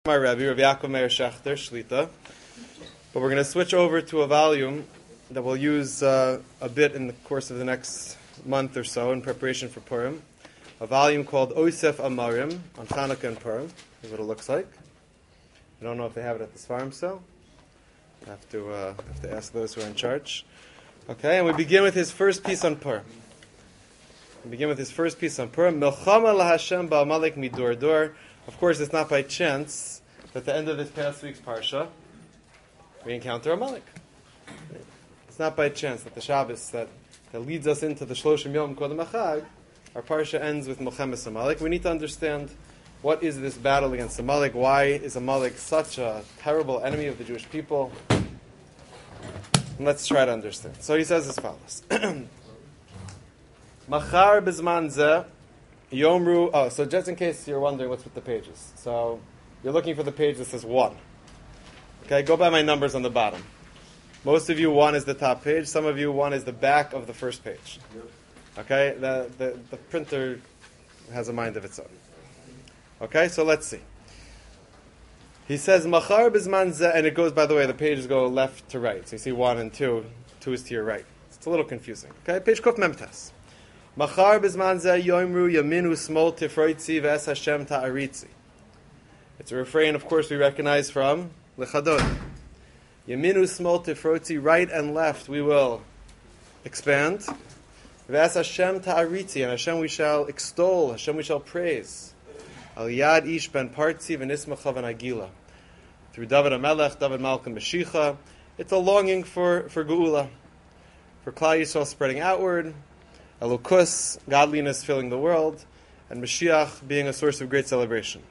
My Rebbe, Rav Yaakov Meir Shechter, Shlita. But we're going to switch over to a volume that we'll use a bit in the course of the next month or so in preparation for Purim. A volume called Osef Amarim on Chanukah and Purim. This is what it looks like. I don't know if they have it at the farm cell. I have to ask those who are in charge. Okay, and we begin with his first piece on Purim. Milchama LaHashem Ba'amalek Midur Dur. Of course, it's not by chance that at the end of this past week's Parsha, we encounter Amalek. It's not by chance that the Shabbos that leads us into the Shloshim Yom Kodem HaChag, our Parsha ends with Milchemes Amalek. We need to understand what is this battle against Amalek. Why is Amalek such a terrible enemy of the Jewish people? And let's try to understand. So he says as follows. Machar Bizman Zeh Yomru. So just in case you're wondering what's with the pages. So you're looking for the page that says 1. Okay, go by my numbers on the bottom. Most of you, 1 is the top page. Some of you, 1 is the back of the first page. Okay, the printer has a mind of its own. Okay, so let's see. He says, Machar Bizman Zeh, and it goes, by the way, the pages go left to right. So you see 1 and 2. 2 is to your right. It's a little confusing. Okay, page Kuf Memtes. Machar Bizman Zeh Yomru Yaminu Smol Tifroitzi Ves Hashem Ta'aritzi. It's a refrain, of course, we recognize from Lechadod. Yaminu Smol Tifroitzi, right and left, we will expand. Ves Hashem Ta'aritzi, and Hashem we shall extol, Hashem we shall praise. Al Yad Ish Ben Partzi V'Nismacha V'Nagila. Through David HaMelech, David Malcolm Mashiach, it's a longing for Geula, for Klal Yisrael spreading outward, Elokus, godliness filling the world, and Mashiach being a source of great celebration.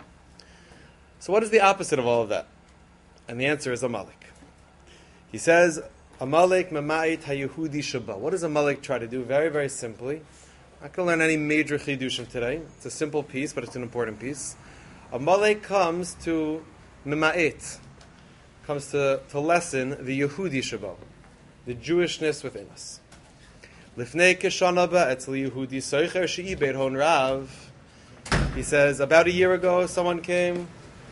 So what is the opposite of all of that? And the answer is Amalek. He says, Amalek mema'it hayehudi shaba. What does Amalek try to do? Very, very simply. I'm not going to learn any major chidushim today. It's a simple piece, but it's an important piece. Amalek comes to mema'it, comes to lessen the Yehudi shaba, the Jewishness within us. Lifnei keshana ba'etzel Yehudi soicher she'ibed hon rav. He says, about a year ago, someone came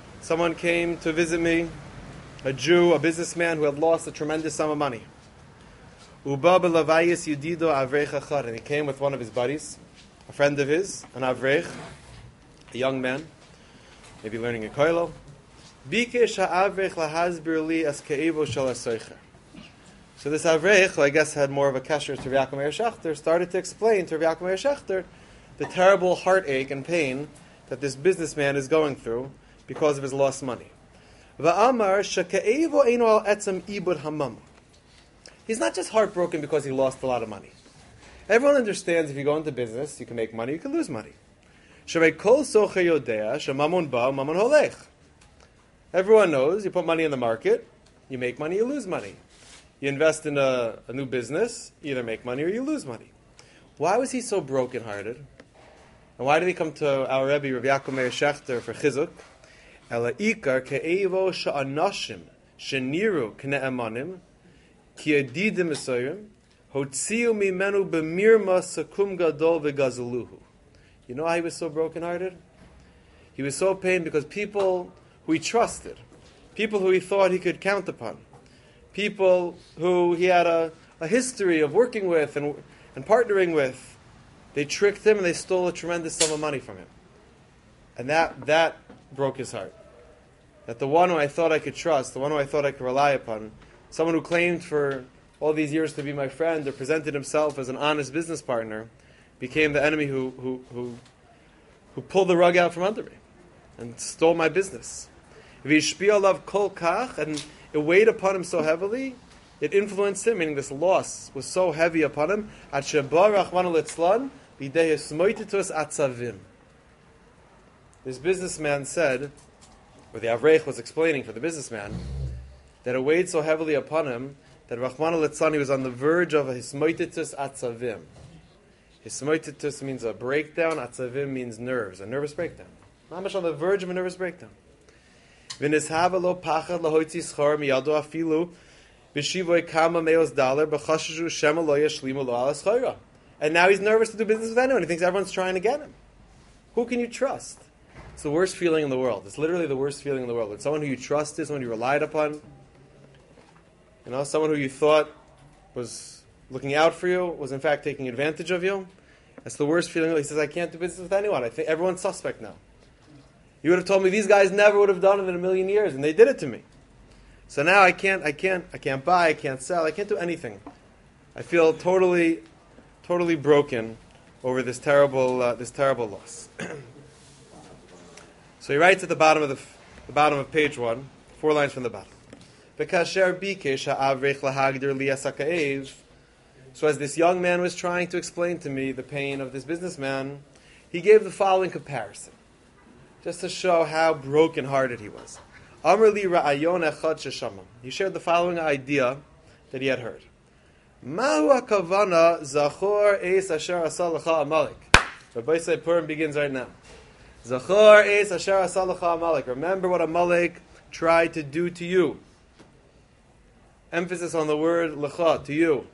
to visit me, a Jew, a businessman who had lost a tremendous sum of money. Uba b'lavayis yudido avrech achad, and he came with one of his buddies, a friend of his, an avrech, a young man, maybe learning a koilo. Bikesh ha'avrech lahazbir li as ke'evo shel ha'soicher. So this avrech, who I guess had more of a kasher to Rav Yaakov Meir Shechter, started to explain to Rav Yaakov Meir Shechter the terrible heartache and pain that this businessman is going through because of his lost money. Va'amar sheka'evo eino al etzem ibud hamam. He's not just heartbroken because he lost a lot of money. Everyone understands if you go into business, you can make money, you can lose money. Shemei kol soche yodea shemamon ba mamon holech. Everyone knows you put money in the market, you make money, you lose money. You invest in a new business, you either make money or you lose money. Why was he so brokenhearted? And why did he come to our Rebbe, Rav Yaakov Meir Shechter, for chizuk? Ela ikar ke'evo sha'anashim sheniru k'ne'emanim ki edidim esoyim hotziu mimenu b'mirma sakum gadol v'gazaluhu. You know how he was so brokenhearted? He was so pained because people who he trusted, people who he thought he could count upon, people who he had a history of working with and partnering with, they tricked him and they stole a tremendous sum of money from him. And that broke his heart. That the one who I thought I could trust, the one who I thought I could rely upon, someone who claimed for all these years to be my friend or presented himself as an honest business partner, became the enemy who pulled the rug out from under me and stole my business. V'ishpi'alav kol kach, and it weighed upon him so heavily, it influenced him, meaning this loss was so heavy upon him, at sheba rachmana litzlan b'idei hismoititus atzavim. This businessman said, or the avrech was explaining for the businessman, that it weighed so heavily upon him that rachmana litzlan, he was on the verge of a hismoititus atzavim. Hismoititus means a breakdown, atzavim means nerves, a nervous breakdown. Not much on the verge of a nervous breakdown. And now he's nervous to do business with anyone. He thinks everyone's trying to get him. Who can you trust? It's the worst feeling in the world. It's literally the worst feeling in the world. When someone who you trusted, someone you relied upon, someone who you thought was looking out for you, was in fact taking advantage of you. That's the worst feeling. He says, I can't do business with anyone. I think everyone's suspect now. You would have told me these guys never would have done it in a million years, and they did it to me. So now I can't buy, I can't sell, I can't do anything. I feel totally broken over this terrible loss. So he writes at the bottom of page 1, 4 lines from the bottom. So as this young man was trying to explain to me the pain of this businessman, he gave the following comparison, just to show how broken-hearted he was. He shared the following idea that he had heard. Mahu hakavana zachor eis asher asa lecha Amalek. Rabbi Yisrael Purim begins right now. Zachor eis asher asa lecha Amalek. Remember what Amalek tried to do to you. Emphasis on the word lecha, to you.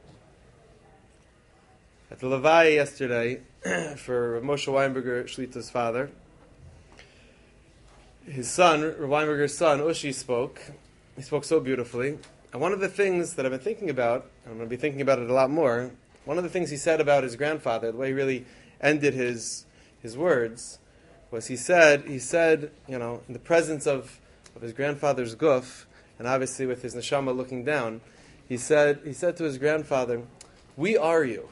At the Levaya yesterday, for Moshe Weinberger, Shlita's father, his son, Weinberger's son, Ushi, spoke. He spoke so beautifully. And one of the things that I've been thinking about, and I'm going to be thinking about it a lot more, one of the things he said about his grandfather, the way he really ended his words, was he said, in the presence of his grandfather's guf, and obviously with his neshama looking down, he said to his grandfather, "We are you.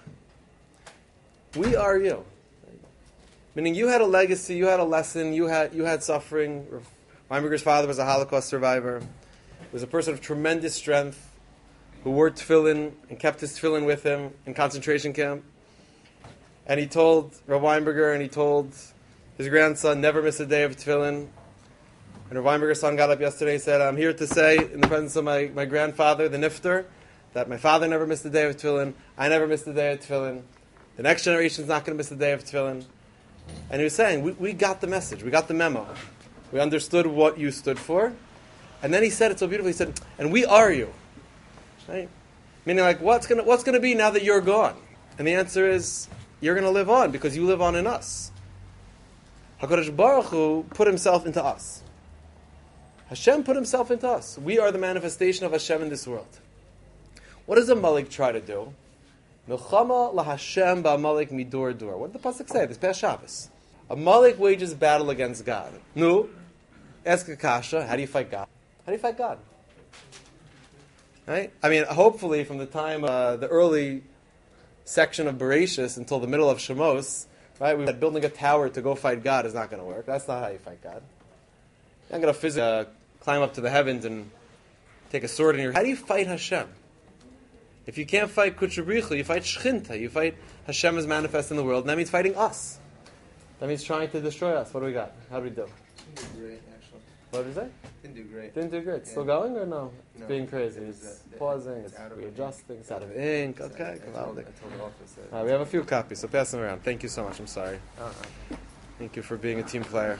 We are you." Meaning you had a legacy, you had a lesson, you had suffering. Weinberger's father was a Holocaust survivor. He was a person of tremendous strength who wore tefillin and kept his tefillin with him in concentration camp. And he told Rav Weinberger and he told his grandson, never miss a day of tefillin. And Rav Weinberger's son got up yesterday and said, I'm here to say, in the presence of my grandfather, the Nifter, that my father never missed a day of tefillin, I never missed a day of tefillin, the next generation is not going to miss a day of tefillin. And he was saying, we got the message, we got the memo. We understood what you stood for. And then he said it so beautifully, he said, and we are you. Right? Meaning like, what's going to be now that you're gone? And the answer is, you're going to live on, because you live on in us. HaKadosh Baruch Hu put himself into us. Hashem put himself into us. We are the manifestation of Hashem in this world. What does Amalek try to do? Milchama laHashem ba'Amalek midur dur. What did the pasuk say? This past Shabbos. Amalek wages battle against God. No. Ask Akasha, how do you fight God? How do you fight God? Right? I mean, hopefully from the time the early section of Bereshis until the middle of Shemos, right? We had building a tower to go fight God is not going to work. That's not how you fight God. You're not going to physically climb up to the heavens and take a sword in your hand. How do you fight Hashem? If you can't fight Kutchabricha, you fight Shchinta. You fight Hashem is manifest in the world, and that means fighting us. That means trying to destroy us. What do we got? How do we do? Didn't do great, actually. What did you say? Didn't do great. Didn't do great. Yeah. Still going or no? It's No. being crazy. It's pausing, it's readjusting, it's out of ink. Okay, I told the office that we have a few copies, so pass them around. Thank you so much. I'm sorry. Thank you for being a team player.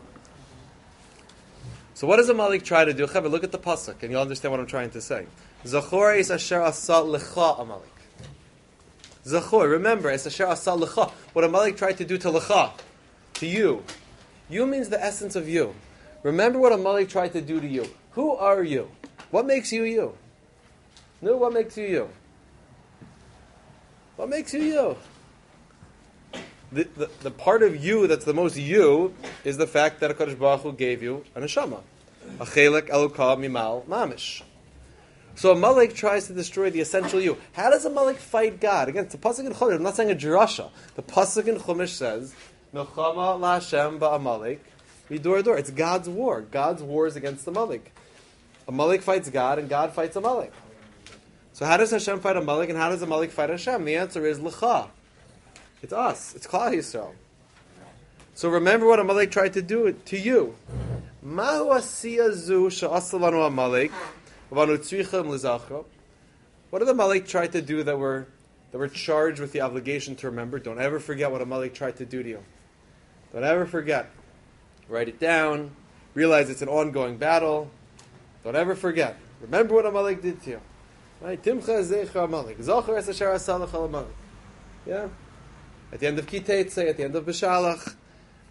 So what does Amalek try to do? Chaver, look at the pasuk, and you'll understand what I'm trying to say. Zachor es asher asa lecha Amalek. Zachor, remember, es asher asa lecha. What Amalek tried to do to lecha, to you. You means the essence of you. Remember what Amalek tried to do to you. Who are you? What makes you you? No, what makes you you? What makes you you? The part of you that's the most you is the fact that HaKadosh Baruch Hu gave you a neshama. A chelek elokah mimal mamish. So Amalek tries to destroy the essential you. How does Amalek fight God? Again, it's a pasuk in Chumash. I'm not saying a drasha. The pasuk in Chumash says, Milchama laHashem ba'Amalek midur dur. It's God's war. God's war is against Amalek. Amalek fights God, and God fights Amalek. So how does Hashem fight Amalek, and how does Amalek fight Hashem? The answer is lecha. It's us. It's Klal Yisrael. So remember what Amalek tried to do to you. Mahu asiyah zu she'asa lanu Amalek v'anu tzricha l'zachro. What did Amalek try to do that we're charged with the obligation to remember? Don't ever forget what Amalek tried to do to you. Don't ever forget. Write it down. Realize it's an ongoing battle. Don't ever forget. Remember what Amalek did to you. Right? Timcha zecha Amalek. Zachor es asher asa lecha Amalek. Yeah? At the end of Kitei, at the end of Beshalach,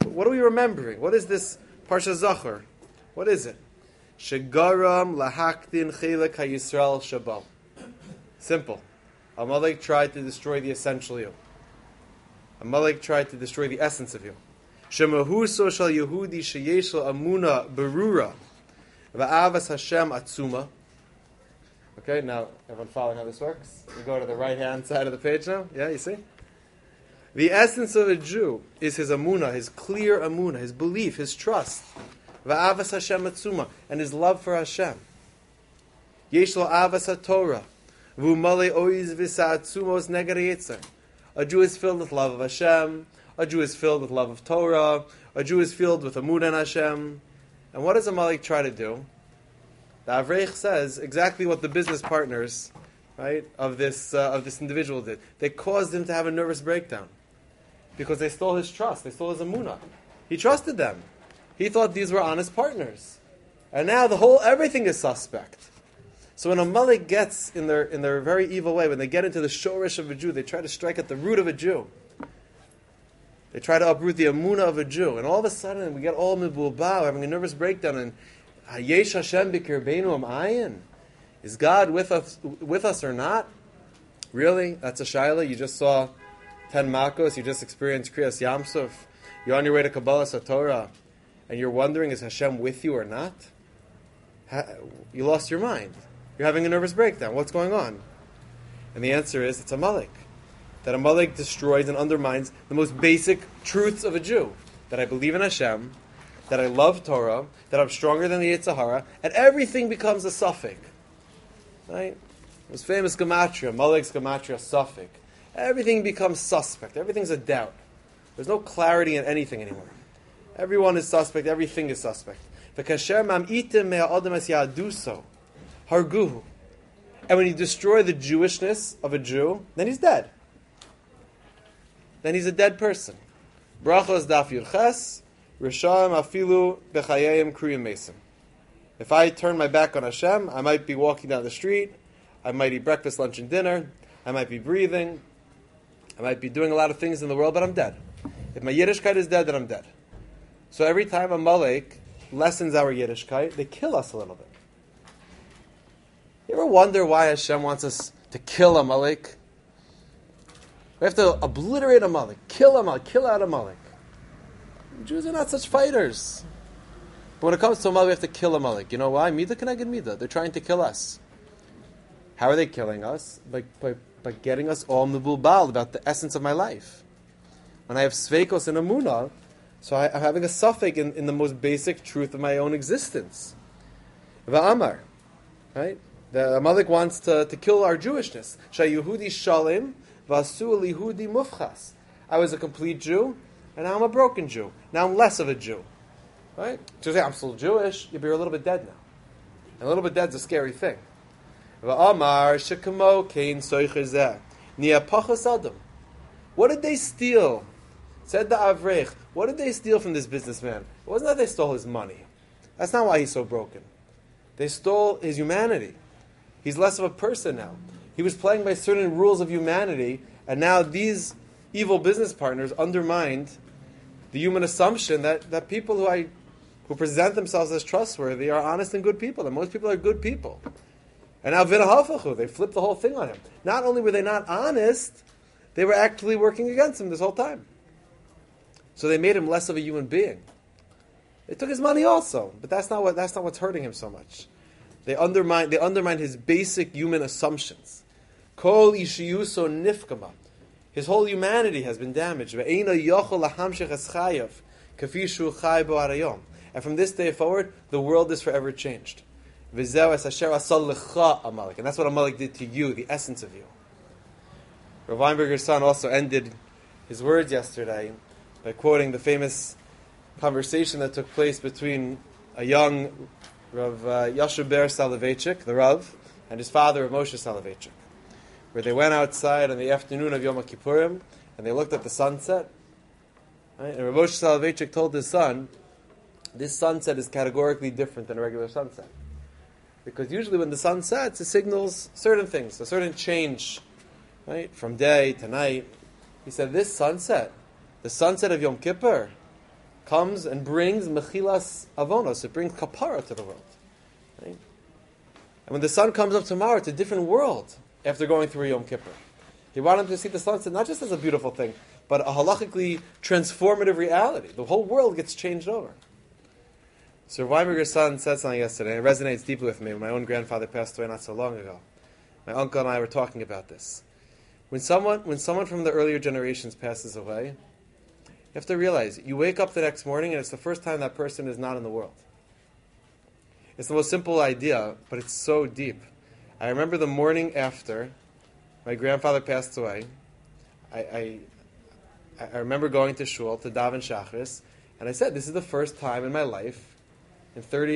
What are we remembering? What is this Parsha Zachor? What is it? Shegaram lahaktin chelek hayisrael shabal. Simple. Amalek tried to destroy the essential you. Amalek tried to destroy the essence of you. Shemahuso shal Yehudi sheyesh lo amuna berura va'avas Hashem atzuma. Okay, now everyone following how this works? We go to the right-hand side of the page now. Yeah, you see? The essence of a Jew is his amuna, his clear amuna, his belief, his trust. Va'avas Hashem atzuma, and his love for Hashem. Yesh lo avas haTorah, v'umale oiz v'sa atzumos neged yetzer. A Jew is filled with love of Hashem. A Jew is filled with love of Torah. A Jew is filled with amuna in Hashem. And what does Amalek try to do? The Avreich says exactly what the business partners, right, of this individual did. They caused him to have a nervous breakdown because they stole his trust. They stole his amuna. He trusted them. He thought these were honest partners, and now everything is suspect. So when Amalek gets in their very evil way, when they get into the shorish of a Jew, they try to strike at the root of a Jew. They try to uproot the amuna of a Jew, and all of a sudden we get all mibulbao, having a nervous breakdown, and Hayesh Hashem b'kirbeinu am ayin. Is God with us or not? Really? That's a shaila. You just saw 10 makos. You just experienced Kriyas Yamsuf. You're on your way to Kabbalah Satorah, and you're wondering, is Hashem with you or not? You lost your mind. You're having a nervous breakdown. What's going on? And the answer is, it's Amalek. That Amalek destroys and undermines the most basic truths of a Jew. That I believe in Hashem, that I love Torah, that I'm stronger than the Yetzer Hara, and everything becomes a suffix. Right? It was famous gematria, Amalek's gematria, suffix. Everything becomes suspect. Everything's a doubt. There's no clarity in anything anymore. Everyone is suspect. Everything is suspect. V'kasher mam'itim me'a'adam es yaduso, harguhu. And when you destroy the Jewishness of a Jew, then he's dead. Then he's a dead person. Brachos daf yurches, Rishayim afilu b'chayayim kriyim mesim. If I turn my back on Hashem, I might be walking down the street, I might eat breakfast, lunch, and dinner, I might be breathing, I might be doing a lot of things in the world, but I'm dead. If my Yiddishkeit is dead, then I'm dead. So every time Amalek lessens our Yiddishkeit, they kill us a little bit. You ever wonder why Hashem wants us to kill Amalek? We have to obliterate Amalek, kill out Amalek. Jews are not such fighters. But when it comes to Amalek, we have to kill Amalek. You know why? Midah keneged midah. They're trying to kill us. How are they killing us? By getting us all mibulbal about the essence of my life. When I have sveikos and amuna, so I'm having a suffix in the most basic truth of my own existence. Va'amar. Right? The Amalek wants to kill our Jewishness. Shayehudi shalim v'asu lihudi mufchas. I was a complete Jew, and now I'm a broken Jew. Now I'm less of a Jew. Right? So say, I'm still Jewish, you're a little bit dead now. And a little bit dead's a scary thing. Va'amar shekamo kein soicher zeh. Nia pachas adam. What did they steal? Said the Avreich. What did they steal from this businessman? It wasn't that they stole his money. That's not why he's so broken. They stole his humanity. He's less of a person now. He was playing by certain rules of humanity, and now these evil business partners undermined the human assumption that people who present themselves as trustworthy are honest and good people, and most people are good people. And now v'nahafachu, they flipped the whole thing on him. Not only were they not honest, they were actually working against him this whole time. So they made him less of a human being. They took his money also, but that's not what's hurting him so much. They undermined his basic human assumptions. Kol ishiyuso nifkama. His whole humanity has been damaged. And from this day forward, the world is forever changed. And that's what Amalek did to you, the essence of you. Rav Weinberger's son also ended his words yesterday by quoting the famous conversation that took place between a young Rav Yasher Ber Soloveitchik, the Rav, and his father, Rav Moshe Soloveitchik, where they went outside on the afternoon of Yom Kippurim and they looked at the sunset. Right? And Rav Moshe Soloveitchik told his son, this sunset is categorically different than a regular sunset. Because usually when the sun sets, it signals certain things, a certain change, right, from day to night. He said, this sunset, the sunset of Yom Kippur, comes and brings mechilas avonos. It brings kapara to the world. Right? And when the sun comes up tomorrow, it's a different world after going through Yom Kippur. He wanted to see the sunset not just as a beautiful thing, but a halachically transformative reality. The whole world gets changed over. Sir Weinberger's son said something yesterday, and it resonates deeply with me. My own grandfather passed away not so long ago. My uncle and I were talking about this. When someone from the earlier generations passes away, you have to realize, you wake up the next morning and it's the first time that person is not in the world. It's the most simple idea, but it's so deep. I remember the morning after my grandfather passed away, I remember going to shul to daven shachris, and I said, this is the first time in my life, in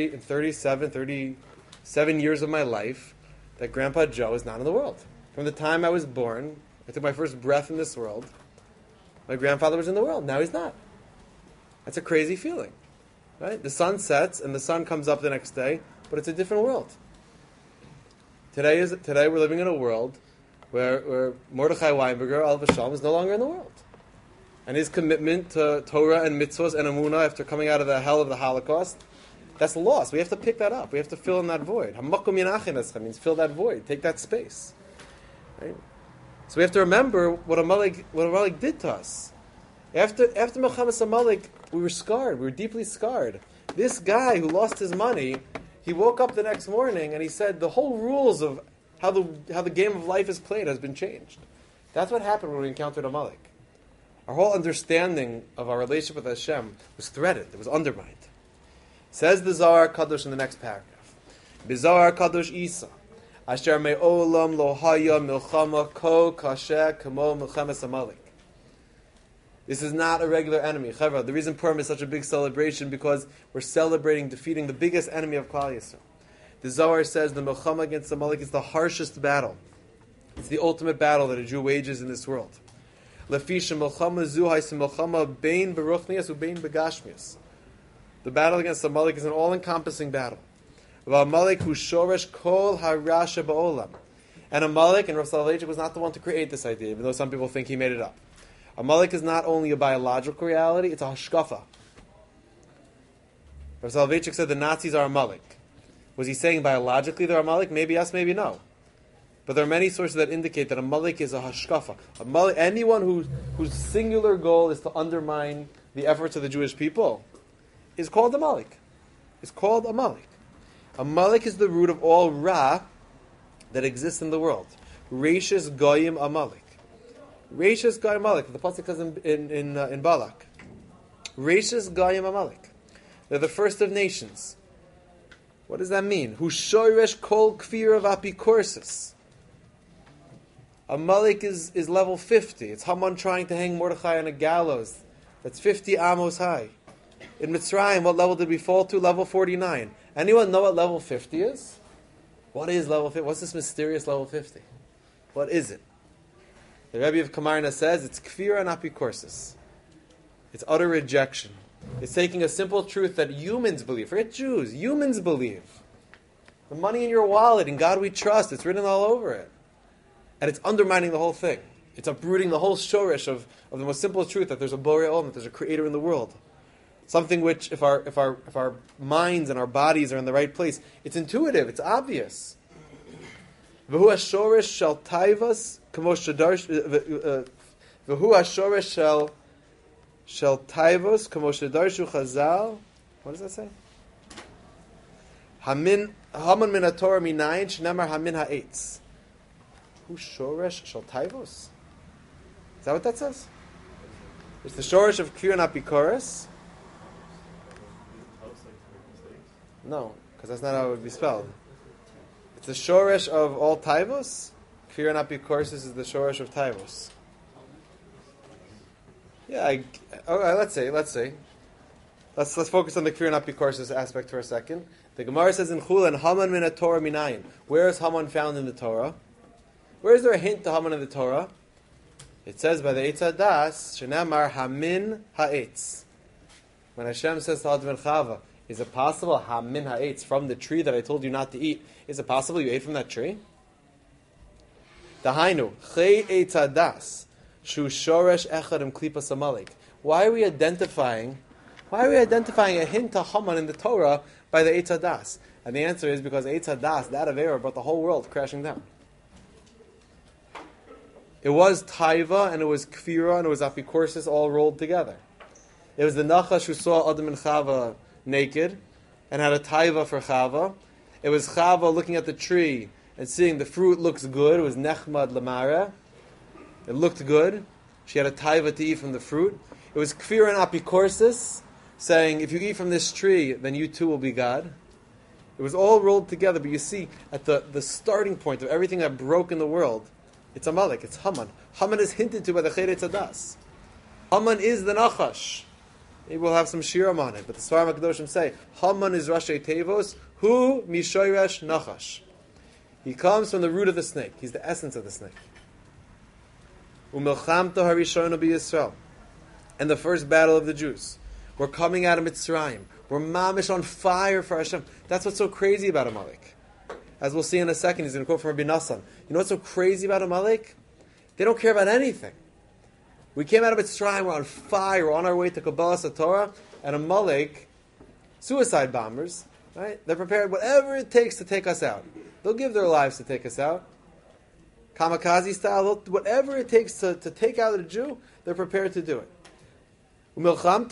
37 years of my life, that Grandpa Joe is not in the world. From the time I was born, I took my first breath in this world, my grandfather was in the world. Now he's not. That's a crazy feeling. Right? The sun sets and the sun comes up the next day, but it's a different world. Today we're living in a world where Mordechai Weinberger, Alav Hashem, is no longer in the world. And his commitment to Torah and mitzvahs and emunah after coming out of the hell of the Holocaust, that's lost. We have to pick that up. We have to fill in that void. Hamakom yinachin eschem means fill that void, take that space. Right? So we have to remember what Amalek did to us. After Milchemes Amalek, we were scarred. We were deeply scarred. This guy who lost his money, he woke up the next morning and he said the whole rules of how the game of life is played has been changed. That's what happened when we encountered Amalek. Our whole understanding of our relationship with Hashem was threatened. It was undermined. Says the Zohar Kadosh in the next paragraph. B'Zohar Kadosh Isa, Asher me'olam lo haya milchama ko kasher kamo milchemes Amalek. This is not a regular enemy. Chavra, the reason Purim is such a big celebration because we're celebrating defeating the biggest enemy of Klal Yisrael. The Zohar says the milchama against Amalek is the harshest battle. It's the ultimate battle that a Jew wages in this world. Lefisha milchama zu ha'is milchama bein beruchnias ubein begashmias. The battle against Amalek is an all-encompassing battle. Amalek hu shoresh kol harasha ba'olam. And Amalek, and Rav Soloveitchik was not the one to create this idea, even though some people think he made it up. Amalek is not only a biological reality, it's a hashkafa. Rav Soloveitchik said the Nazis are Amalek. Was he saying biologically they're Amalek? Maybe yes, maybe no. But there are many sources that indicate that Amalek is a hashkafa. Amalek, anyone whose singular goal is to undermine the efforts of the Jewish people, is called Amalek. It's called Amalek. Amalek is the root of all Ra that exists in the world. Reishis Goyim Amalek. Reishis Goyim Amalek. The pasuk says in Balak. Reishis Goyim Amalek. They're the first of nations. What does that mean? Hu shoresh kol kfir of apikorsis. Amalek is level 50. It's Haman trying to hang Mordechai on a gallows that's 50 amos high. In Mitzrayim, what level did we fall to? Level 49. Anyone know what level 50 is? What is level 50? What's this mysterious level 50? What is it? The Rebbe of Kamarna says it's kfir and apikorsis. It's utter rejection. It's taking a simple truth that humans believe. Forget Jews. Humans believe. The money in your wallet, in God we trust. It's written all over it. And it's undermining the whole thing. It's uprooting the whole shorish of the most simple truth that there's a Borei Olam, that there's a creator in the world. Something which, if our minds and our bodies are in the right place, it's intuitive, it's obvious. V'hu hashorish shel taivas kamo shedarsh. V'hu hashorish shel taivos kamo shedarshu chazal. What does that say? Haman min haTorah minayin shenamar hamin ha'etz. Who shoresh shel taivos? Is that what that says? It's the shoresh of kfir and apikoros. No, because that's not how it would be spelled. It's the shoresh of all taivos. Kfir and apikoros is the shoresh of taivos. Yeah, let's see. Let's focus on the kfir and apikoros aspect for a second. The Gemara says in Chulan, Haman min haTorah minayin. Where is Haman found in the Torah? Where is there a hint to Haman in the Torah? It says by the Eitz Hadas, Shenamar Hamin Ha'etz. When Hashem says to Adam and Chava, is it possible Hamin Ha'etz, from the tree that I told you not to eat, is it possible you ate from that tree? Dahainu, Chei Eitz Hadas, Shu Shoresh Echad Klipas Amalek. Why are we identifying Why are we identifying a hint to Haman in the Torah by the Eitz Hadas? And the answer is because Eitz Hadas, that Avera, brought the whole world crashing down. It was Taiva, and it was Kfira, and it was Apikorsis all rolled together. It was the Nachash who saw Adam and Chava naked, and had a Taiva for Chava. It was Chava looking at the tree and seeing the fruit looks good. It was Nechmad Lamara. It looked good. She had a Taiva to eat from the fruit. It was Kfira and Apikorsis saying, if you eat from this tree, then you too will be God. It was all rolled together, but you see, at the starting point of everything that broke in the world, it's Amalek, it's Haman. Haman is hinted to by the Cheder Tzadas. Haman is the Nachash. Maybe we'll have some shiram on it, but the Svarim HaKadoshim say, Haman is Rashi Tevos, Hu Mishoyresh Nachash. He comes from the root of the snake. He's the essence of the snake. Umilchamto Harishonu B'Yisrael. And the first battle of the Jews. We're coming out of Mitzrayim. We're mamish on fire for Hashem. That's what's so crazy about Amalek. As we'll see in a second, he's going to quote from Rabbi Nassan. You know what's so crazy about Amalek? They don't care about anything. We came out of Mitzrayim, we're on fire, we're on our way to Kabbalah Satorah, and Amalek, suicide bombers, right? They're prepared whatever it takes to take us out. They'll give their lives to take us out. Kamikaze style, whatever it takes to take out a Jew, they're prepared to do it. When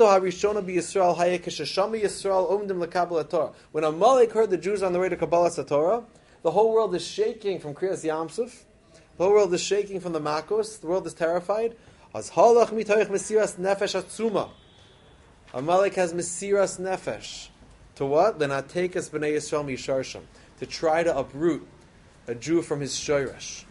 Amalek heard the Jews on the way to Kabbalah Satorah, the whole world is shaking from Kriyas Yamsuf. The whole world is shaking from the Makos. The world is terrified. Amalek has Mesiras Nefesh. To what? Lenatekas b'nei Yisrael misharsham. To try to uproot a Jew from his shoyresh.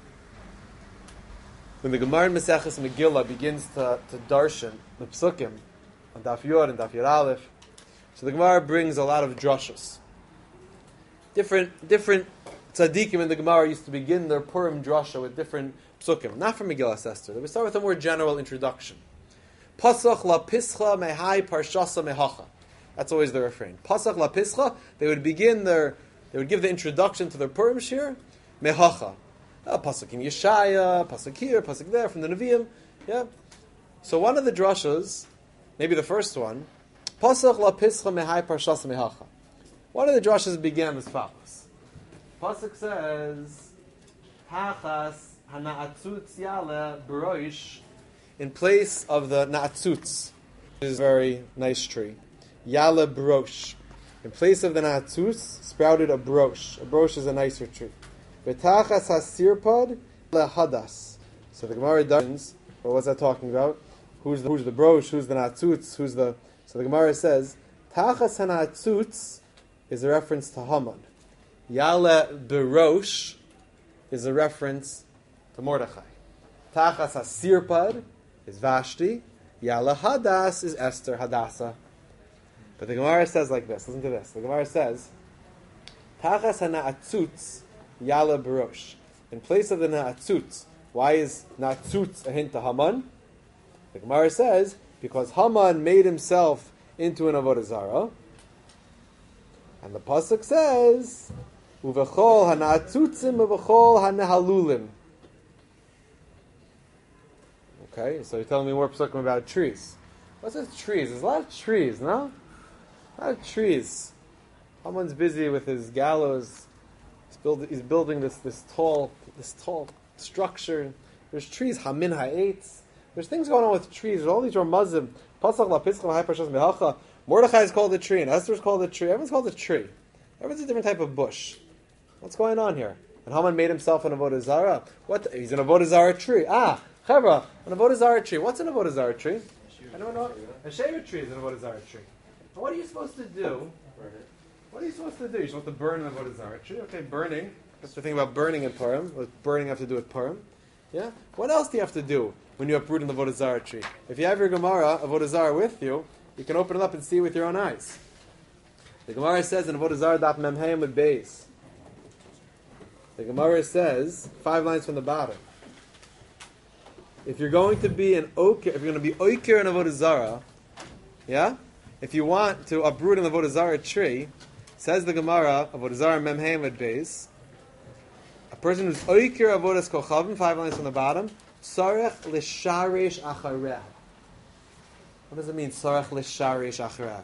When the Gemara in Maseches Megillah begins to darshan the Psukim on Daf Yod and Daf Yod Aleph, so the Gemara brings a lot of drashos. Different tzaddikim in the Gemara used to begin their Purim drasha with different psukim, not from Megillah Esther. They would start with a more general introduction. Pasach la pischa mehai parshasa mehacha. That's always the refrain. Pasach la pischa. They would give the introduction to their Purim shir mehacha. Pasuk in Yeshaya, pasuk here, pasuk there from the Nevi'im. Yeah. So one of the drashas, maybe the first one, Pasach la pischa mehai parshasa mehacha. One of the drashas began as follows. Pasuk says, Hachas hana'atzutz yale b'roish, in place of the na'atzutz, which is a very nice tree, yale b'rosh. In place of the na'atzutz, sprouted a brosh. A brosh is a nicer tree. V'tachas hasirpad lehadas. So the Gemara does. What was that talking about? Who's the brosh? Who's the na'atzutz? So the Gemara says, Tachas hana'atzutz is a reference to Haman. Yale Berosh is a reference to Mordechai. Tachas HaSirpad is Vashti. Yale Hadas is Esther, Hadassah. But the Gemara says like this. Listen to this. The Gemara says, Tachas HaNa'atzutz Yale Berosh. In place of the Na'atzutz, why is Na'atzutz a hint to Haman? The Gemara says, because Haman made himself into an Avodah Zarah. And the pasuk says, "Uvechol hana'atzutzim uvechol hanehalulim." Okay, so you're telling me more pasukim about trees. What's this trees? There's a lot of trees, no? A lot of trees. Haman's busy with his gallows. He's building this tall structure. There's trees. Hamin ha'etz. There's things going on with trees. There's all these Ramazim. Pasach la pischal ha'parshas mehacha. Mordechai is called a tree, and Esther is called a tree. Everyone's called a tree. Everyone's a different type of bush. What's going on here? And Haman made himself an Avodah Zarah. What? He's an Avodah Zarah tree. Chevra, an Avodah Zarah tree. What's an Avodah Zarah tree? Anyone know? A shaver tree is an Avodah Zarah tree. And what are you supposed to do? What are you supposed to do? You're supposed to burn an Avodah Zarah tree. Okay, burning. That's the thing about burning in Purim. What does burning have to do with Purim? Yeah? What else do you have to do when you uproot an Avodah Zarah tree? If you have your Gemara, Avodah Zarah with you, you can open it up and see it with your own eyes. The Gemara says in Avodah Zarah Daf Mem Hayim with Beis. The Gemara says 5 lines from the bottom. If you're going to be an oker, if you're going to be oker in Avodah Zarah, yeah, if you want to uproot an Avodah Zarah tree, says the Gemara Avodah Zarah Mem Hayim with Beis, a person who's oker avodas kochavim, 5 lines from the bottom, sarech l'sharesh achareh. What does it mean? Sarach l'sharish achra.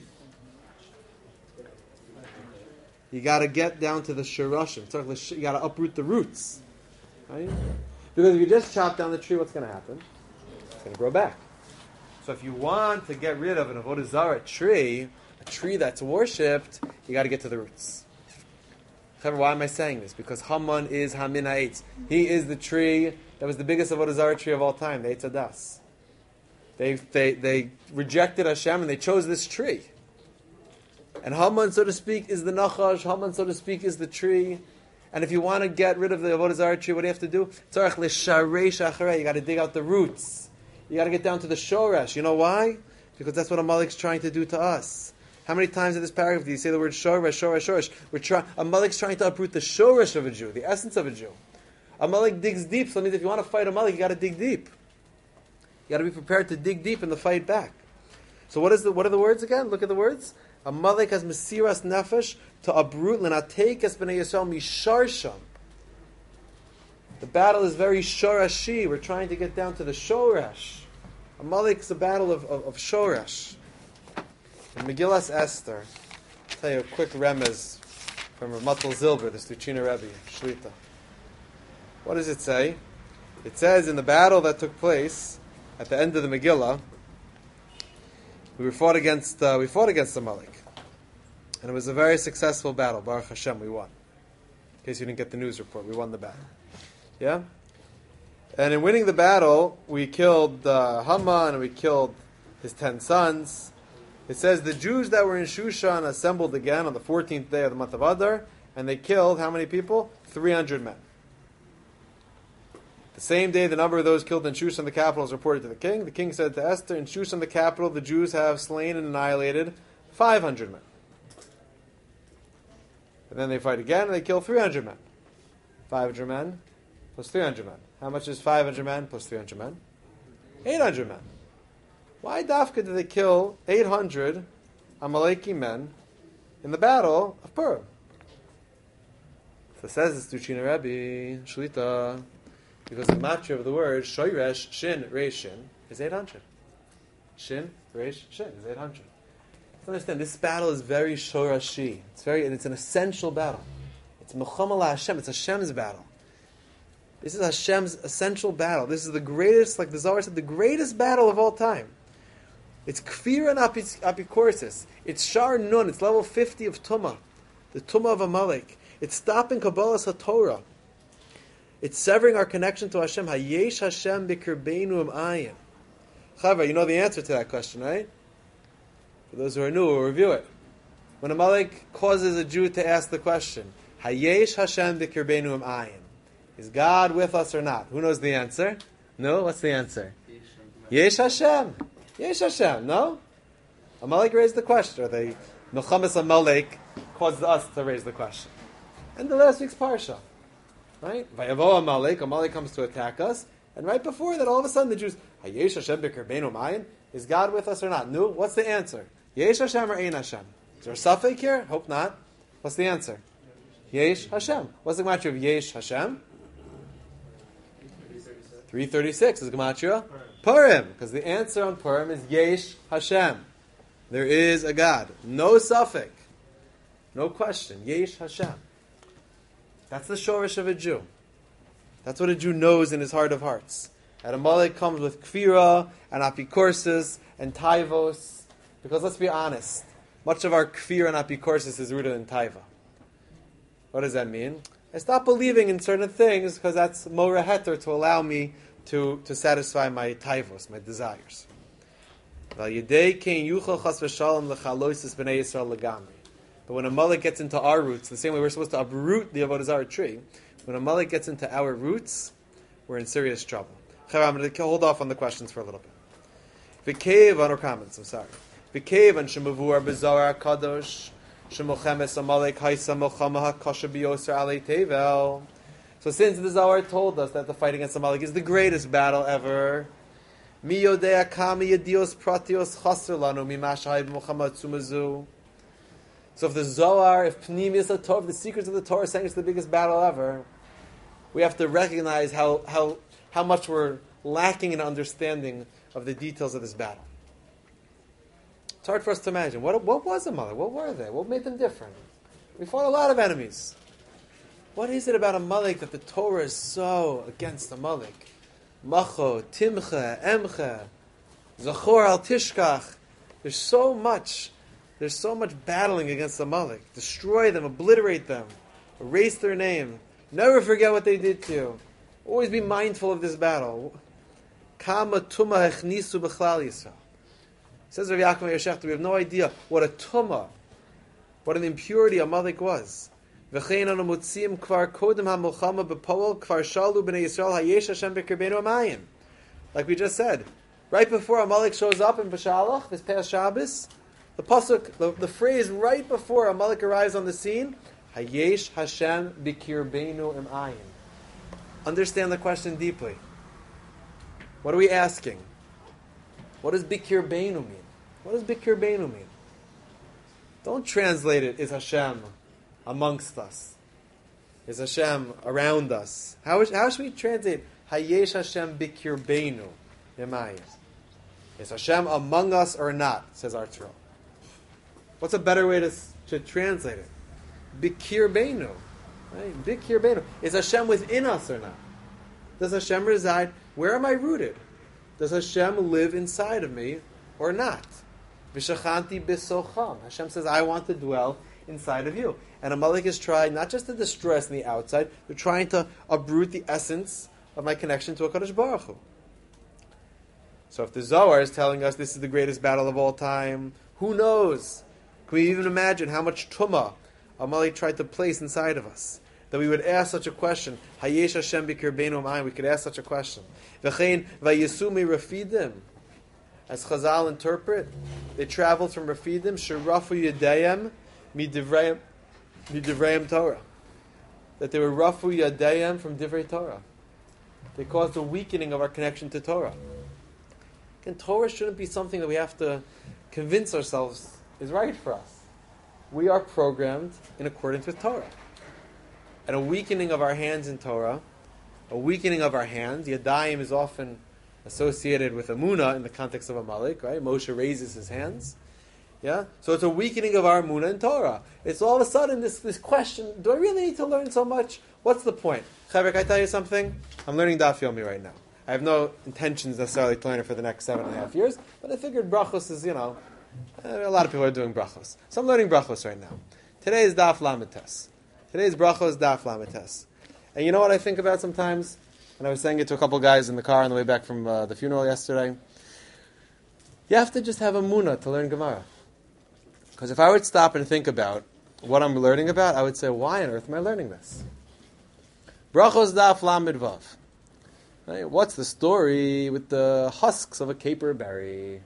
You got to get down to the shirashim. You got to uproot the roots, right? Because if you just chop down the tree, what's going to happen? It's going to grow back. So if you want to get rid of an avodah zarah tree, a tree that's worshipped, you got to get to the roots. Why am I saying this? Because Haman is Hamin ha'etz. He is the tree that was the biggest avodah zarah tree of all time, the Eitz Hadas. They rejected Hashem and they chose this tree. And Haman, so to speak, is the Nachash. Haman, so to speak, is the tree. And if you want to get rid of the avodah zarah tree, what do you have to do? Tzarech l'shareish acharei. You got to dig out the roots. You got to get down to the shoresh. You know why? Because that's what Amalek's trying to do to us. How many times in this paragraph do you say the word shoresh, shoresh, shoresh? Amalek's trying to uproot the shoresh of a Jew, the essence of a Jew. Amalek digs deep, so it means if you want to fight Amalek, you got to dig deep. You got to be prepared to dig deep in the fight back. So what are the words again? Look at the words. Amalek has mesiras nefesh to uproot l'natekes b'nei Yisrael misharsham. The battle is very shorashi. We're trying to get down to the shoresh. Amalek's a battle of shoresh. In Megillas Esther, I'll tell you a quick remez from Mattel Zilber, the Stuchina Rebbe, Shlita. What does it say? It says in the battle that took place at the end of the Megillah, we fought against Amalek, and it was a very successful battle. Baruch Hashem, we won. In case you didn't get the news report, we won the battle. Yeah, and in winning the battle, we killed Haman and we killed his 10 sons. It says the Jews that were in Shushan assembled again on the 14th day of the month of Adar, and they killed how many people? 300 men. The same day, the number of those killed in Shushan, the capital, is reported to the king. The king said to Esther, in Shushan, the capital, the Jews have slain and annihilated 500 men. And then they fight again, and they kill 300 men. 500 men plus 300 men. How much is 500 men plus 300 men? 800 men. Why dafka did they kill 800 Amaleki men in the battle of Purim? So it says it's Stuchina Rebbe, Shlita, because the matcha of the word shoyresh shin reish shin is 800. Shin reish shin is 800. So understand, this battle is very shorashi. It's an essential battle. It's Milchama Hashem. It's Hashem's battle. This is Hashem's essential battle. This is the greatest, like the Zohar said, the greatest battle of all time. It's Kfir and Apikorsis. It's Shar Nun. It's level 50 of Tumah. The Tumah of Amalek. It's stopping Kabbalas HaTorah. It's severing our connection to Hashem. Hayesh Hashem b'kirbeinu ayin. Chava, you know the answer to that question, right? For those who are new, we'll review it. When Amalek causes a Jew to ask the question, Hayesh Hashem b'kirbeinu ayin. Is God with us or not? Who knows the answer? No? What's the answer? Yesh Hashem. Yesh Hashem. No? Amalek raised the question. Or the Milchamas Amalek caused us to raise the question. And the last week's parsha. Right? Vayavo Amalek. Amalek comes to attack us. And right before that, all of a sudden the Jews, Hayesh Hashem b'kirbeinu ayin. Is God with us or not? No? What's the answer? Yesh Hashem or Ein Hashem? Is there a suffix here? Hope not. What's the answer? Yesh Hashem. What's the gematria of Yesh Hashem? 336 is gematria Purim, because the answer on Purim is Yesh Hashem. There is a God. No suffix. No question. Yesh Hashem. That's the shorish of a Jew. That's what a Jew knows in his heart of hearts. And Amalek comes with kfira and apikorsis and taivos. Because let's be honest, much of our kfir and apikorsis is rooted in taiva. What does that mean? I stop believing in certain things because that's mora heter to allow me to satisfy my taivos, my desires. But when Amalek gets into our roots, the same way we're supposed to uproot the avodah zarah tree, when Amalek gets into our roots, we're in serious trouble. I'm going to hold off on the questions for a little bit. V'kev on our comments. I'm sorry. V'kev on shemavur b'zara kadosh shemochemes Amalek haisa mochama hakasha b'yoser alei tevel. So since the Zohar told us that the fight against Amalek is the greatest battle ever, mi yodea kami yedios pratios chaser lanu mimashahai b'mochama tzumazu. So if the Zohar, if Pnimius HaTorah, if the secrets of the Torah are saying it's the biggest battle ever, we have to recognize how much we're lacking in understanding of the details of this battle. It's hard for us to imagine. What was Amalek? What were they? What made them different? We fought a lot of enemies. What is it about Amalek that the Torah is so against Amalek? Macho, Timcha, Emcha, Zachor al Tishkach. There's so much battling against Amalek. Destroy them, obliterate them, erase their name. Never forget what they did to you. Always be mindful of this battle. Kama Tumah Echnisu B'chlal Yisrael. Says Rav Yaakov Yeshachta, we have no idea what a tumah, what an impurity Amalek was. V'chein anu mutziim kvar kodem ha-mulchama b'poel kvar shalu b'nei Yisrael hayesh Hashem b'kirbeinu amayim. Like we just said, right before Amalek shows up in Beshalach, this past Shabbos, the pasuk, the phrase right before Amalek arrives on the scene, hayesh Hashem b'kirbeinu amayim. Understand the question deeply. What are we asking? What does Bikir Beinu mean? What does Bikir Beinu mean? Don't translate it, is Hashem amongst us? Is Hashem around us? How should we translate Hayesh Hashem Bikir Beinu? Is Hashem among us or not? Says Arturo. What's a better way to translate it? Bikir Beinu. Right? Bikir Beinu. Is Hashem within us or not? Does Hashem reside? Where am I rooted? Does Hashem live inside of me or not? V'shachanti b'socham. Hashem says, I want to dwell inside of you. And Amalek is trying not just to destroy us on the outside, they're trying to uproot the essence of my connection to HaKadosh Baruch Hu. So if the Zohar is telling us this is the greatest battle of all time, who knows? Can we even imagine how much tumah Amalek tried to place inside of us? That we would ask such a question. Hayesh Hashem b'kirbeinu amayim. We could ask such a question. V'chein vayisumi Rafidim. As Chazal interpret, they traveled from Rafidim, sherafu yadayim midivrayim Torah. That they were rafu yadayim from divrei Torah. They caused a weakening of our connection to Torah. And Torah shouldn't be something that we have to convince ourselves is right for us. We are programmed in accordance with Torah. And a weakening of our hands in Torah, a weakening of our hands, Yadayim is often associated with Amunah in the context of Amalek, right? Moshe raises his hands. Yeah? So it's a weakening of our Amunah in Torah. It's all of a sudden this question, do I really need to learn so much? What's the point? Chaver, can I tell you something? I'm learning Daf Yomi right now. I have no intentions necessarily to learn it for the next 7.5 years, but I figured brachos is, a lot of people are doing brachos. So I'm learning brachos right now. Today is Daf Lametes. Today's bracha is Daf Lametes. And you know what I think about sometimes? And I was saying it to a couple guys in the car on the way back from the funeral yesterday. You have to just have a munah to learn Gemara. Because if I would stop and think about what I'm learning about, I would say, why on earth am I learning this? Brachos Daf Lamed Vav. Right? What's the story with the husks of a caper berry?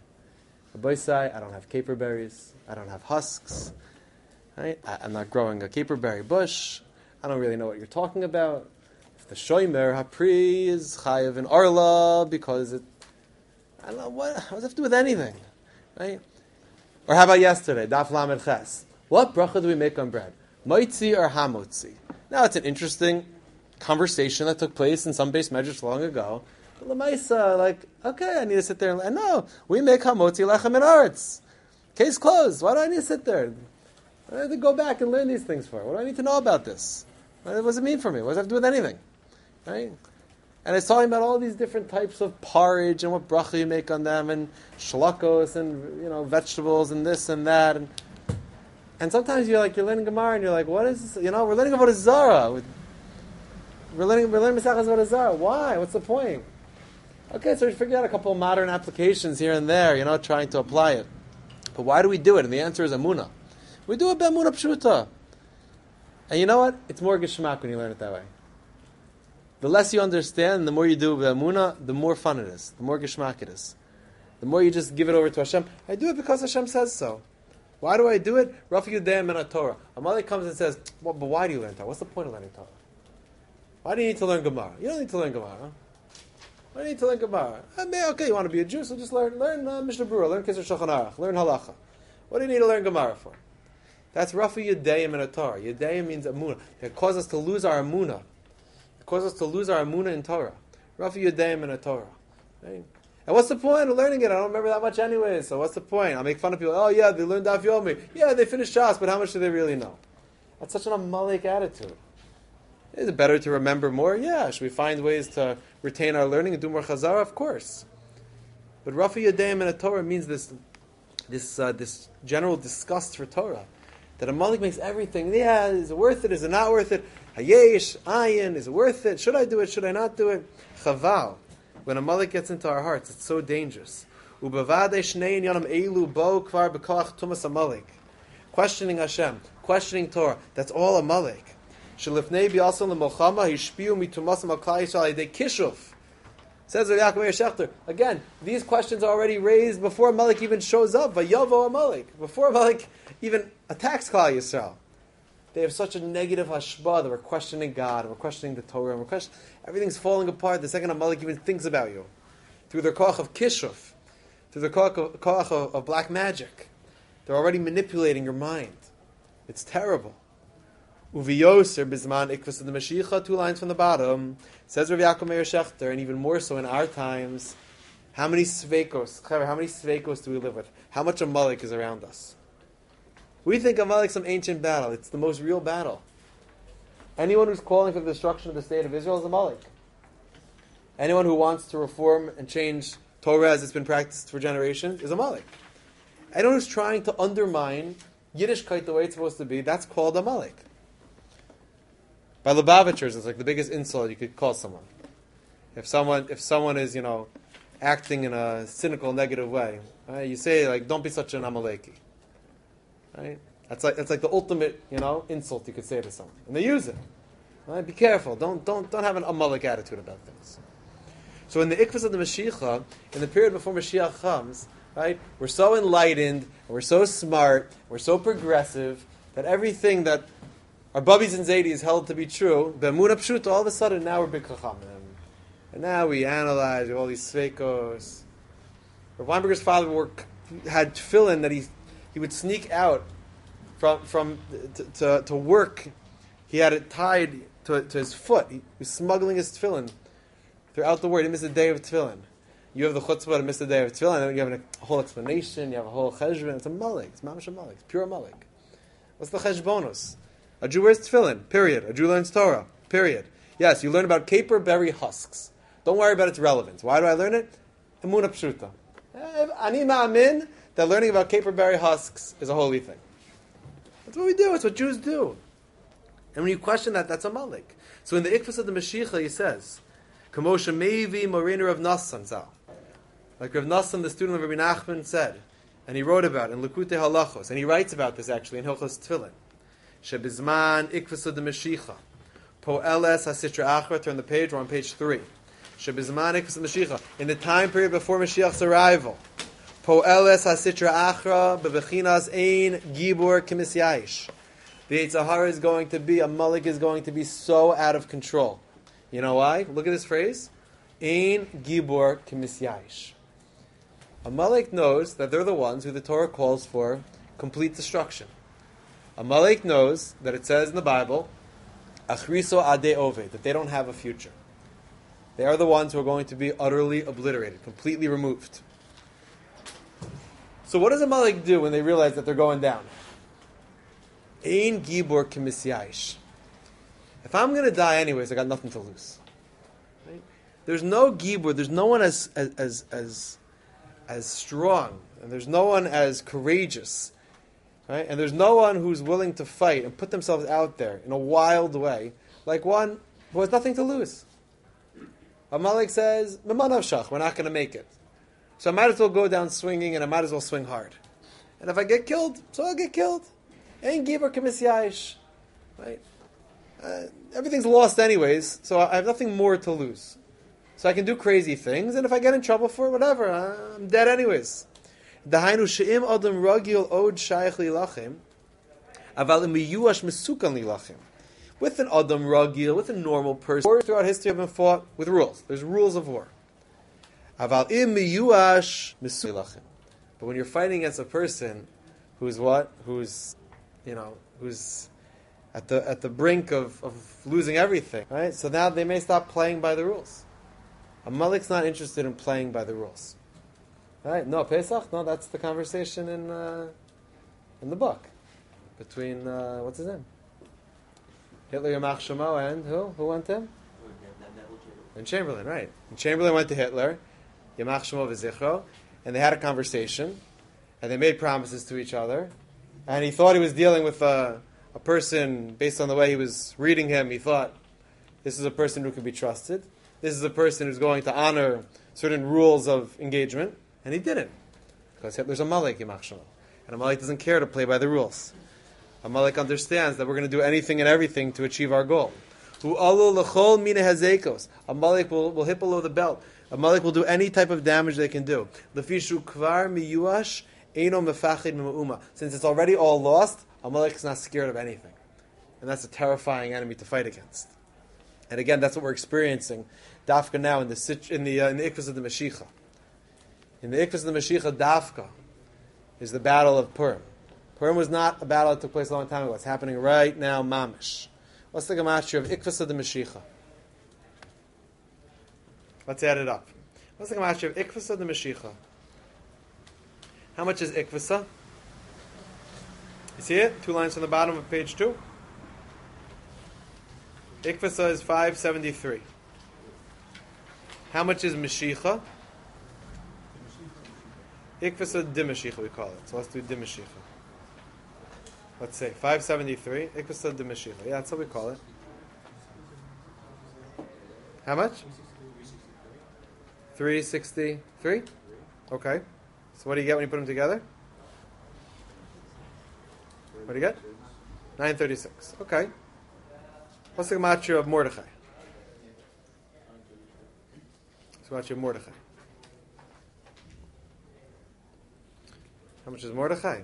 I don't have caper berries. I don't have husks. Right? I'm not growing a caperberry bush. I don't really know what you're talking about. If the shomer hapri is chayav in arla because I don't know what does it have to do with anything, right? Or how about yesterday, daf lamed ches? What bracha do we make on bread? Moitzi or hamotzi? Now it's an interesting conversation that took place in some base measures long ago. Lamaisa, okay, I need to sit there and no, we make hamotzi lechem in aretz. Case closed. Why do I need to sit there? I have to go back and learn these things for? What do I need to know about this? What does it mean for me? What does it have to do with anything? Right? And it's talking about all these different types of porridge and what bracha you make on them and shlakos and vegetables and this and that and sometimes you're learning Gemara and you're like, what is this? We're learning about a Zara. We're learning Mesachas about a Zara. Why? What's the point? Okay, so we figured out a couple of modern applications here and there, trying to apply it. But why do we do it? And the answer is Amunah. We do it be'emunah pshuta. And you know what? It's more geshmak when you learn it that way. The less you understand, the more you do be'emunah, the more fun it is. The more geshmak it is. The more you just give it over to Hashem. I do it because Hashem says so. Why do I do it? Rafi Yudayim min Torah. Amalek comes and says, but why do you learn Torah? What's the point of learning Torah? Why do you need to learn Gemara? You don't need to learn Gemara. Why do you need to learn Gemara? Okay, you want to be a Jew, so just learn Mishnah Berurah, learn Kesher Shulchan Aruch, learn Halacha. What do you need to learn Gemara for? That's Rafi Yudayim in a Torah. Yudayim means Amunah. It causes us to lose our Amunah. It causes us to lose our Amunah in Torah. Rafi Yudayim in a Torah. Right? And what's the point of learning it? I don't remember that much anyway, so what's the point? I'll make fun of people. Oh yeah, they learned Daf Yomi. Yeah, they finished Shas, but how much do they really know? That's such an Amalek attitude. Is it better to remember more? Yeah. Should we find ways to retain our learning and do more Chazara? Of course. But Rafi Yadayim in a Torah means this general disgust for Torah. That Amalek makes everything. Yeah, is it worth it? Is it not worth it? Hayesh, Ayin, is it worth it? Should I do it? Should I not do it? Chaval. When Amalek gets into our hearts, it's so dangerous. Questioning Hashem, questioning Torah, that's all Amalek. Says Rav Yaakov Shechter. Again, these questions are already raised before Amalek even shows up. Vayavo Amalek. Before Amalek even attacks Klal Yisrael. They have such a negative hashba that we're questioning God, and we're questioning the Torah, and everything's falling apart the second Amalek even thinks about you. Through their koach of kishuf, through their koach of black magic. They're already manipulating your mind. It's terrible. Uviyoser bisman ikvas of the Mashiach, 2 lines from the bottom, says Rav Yaakov Meir Shechter, and even more so in our times, how many sveikos do we live with? How much Amalek is around us? We think Amalek is some ancient battle. It's the most real battle. Anyone who's calling for the destruction of the state of Israel is Amalek. Anyone who wants to reform and change Torah as it's been practiced for generations is Amalek. Anyone who's trying to undermine Yiddishkeit the way it's supposed to be, that's called Amalek. By Lubavitchers, it's like the biggest insult you could call someone. If someone is, acting in a cynical, negative way, right, you say, like, don't be such an Amaleki. Right? That's like the ultimate, insult you could say to someone. And they use it. Right? Be careful. Don't have an Amalek attitude about things. So in the Ikvas of the Mashiach, in the period before Mashiach comes, right, we're so enlightened, and we're so smart, we're so progressive, that everything that our Babis and Zaydis held to be true, B'emunah Pshuta, all of a sudden now we're big Chachamim. And now we analyze all these sveikos. Rav Weinberger's father had tefillin that he would sneak out to work. He had it tied to his foot. He was smuggling his tefillin throughout the world. He missed a day of tefillin. You have the chutzpah to miss a day of tefillin, and you have a whole explanation, you have a whole cheshbon. It's a Malek. It's mamash a Malek. It's pure Malek. What's the cheshbonus? A Jew wears tefillin, period. A Jew learns Torah, period. Yes, you learn about caper berry husks. Don't worry about its relevance. Why do I learn it? Emunah pshuta. Ani ma'amin that learning about caper berry husks is a holy thing. That's what we do. It's what Jews do. And when you question that, that's a Malek. So in the Ikvas of the Mashiach, he says, Kamosha Mevi Morena Rav Nassan Zal. Like Rav Nassan, the student of Rabbi Nachman, said, and he wrote about it in Likutei Halachos, and he writes about this actually in Hilchos Tefillin. Shebizman Ikvas of the Mashiach. Po'eles HaSitra Achra, turn the page, we're on page 3. Shebizman Ikvas of the Mashiach. In the time period before Mashiach's arrival. Po'eles HaSitra Achra, Bebechinas Ein Gibor Kimis Ya'ish. The Yetzer Hara is going to be, Amalek is going to be so out of control. You know why? Look at this phrase. Ein Gibor Kimis Ya'ish. Amalek knows that they're the ones who the Torah calls for complete destruction. Amalek knows that it says in the Bible, Achriso Ade Ove, that they don't have a future. They are the ones who are going to be utterly obliterated, completely removed. So what does Amalek do when they realize that they're going down? Ein Gibor Kimis Ya'ish. If I'm going to die anyways, I got nothing to lose. Right? There's no Gibor, there's no one as strong, and there's no one as courageous, right? And there's no one who's willing to fight and put themselves out there in a wild way, like one who has nothing to lose. Amalek says, Memanav Shach, we're not going to make it. So I might as well go down swinging, and I might as well swing hard. And if I get killed, so I'll get killed. Ein Gibor Kimis Ya'ish. Right? Everything's lost anyways, so I have nothing more to lose. So I can do crazy things, and if I get in trouble for it, whatever, I'm dead anyways. Dahainu she'im adam ragil od shayach lilachim, aval im miyuash mesukan lilachim. With an adam ragil, with a normal person, wars throughout history have been fought with rules. There's rules of war. Aval im miyuash mesukan lilachim. But when you're fighting against a person who's what? Who's at the brink of losing everything, right? So now they may stop playing by the rules. Amalek's not interested in playing by the rules. Right? No, Pesach? No, that's the conversation in the book. Between, what's his name? Hitler, Yamach Shemo, and who? Who went to him? And Chamberlain, right. And Chamberlain went to Hitler, Yamach Shemo v'zichro, and they had a conversation, and they made promises to each other, and he thought he was dealing with a person, based on the way he was reading him, he thought, this is a person who can be trusted. This is a person who's going to honor certain rules of engagement, and he didn't. Because Hitler's a Amalek, Yamach Shemo. And Amalek doesn't care to play by the rules. Amalek understands that we're going to do anything and everything to achieve our goal. Amalek will hit below the belt. Amalek will do any type of damage they can do. Since it's already all lost, Amalek is not scared of anything. And that's a terrifying enemy to fight against. And again, that's what we're experiencing Dafka now in the Ikvus of the Mashiach. In the Ikvus of the Mashiach, Dafka is the battle of Purim. Purim was not a battle that took place a long time ago. It's happening right now, mamish. What's the gematria of Ikvus of the Mashiach? Let's add it up. What's the gematria of Ikvus of the Mashiach? How much is Ikvasa? You see it? 2 lines from the bottom of page 2. Ikvasa is 573. How much is Mashiach? Ikvasa de Mashiach we call it. So let's do de Mashiach. Let's say 573. Ikvasa de Mashiach. Yeah, that's what we call it. How much? 363? Okay. So what do you get when you put them together? What do you get? 936. Okay. What's the gematria of Mordechai? What's the gematria of Mordechai? How much is Mordechai?